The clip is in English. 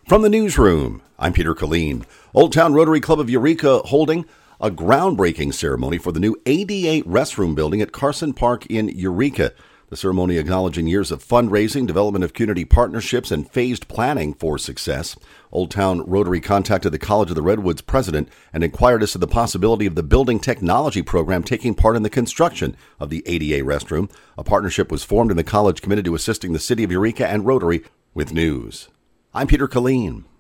From the newsroom, I'm Peter Killeen. Old Town Rotary Club of Eureka holding a groundbreaking ceremony for the new ADA restroom building at Carson Park in Eureka. The ceremony acknowledging years of fundraising, development of community partnerships, and phased planning for success. Old Town Rotary contacted the College of the Redwoods president and inquired as to the possibility of the building technology program taking part in the construction of the ADA restroom. A partnership was formed and the college committed to assisting the city of Eureka and Rotary with news. I'm Peter Killeen.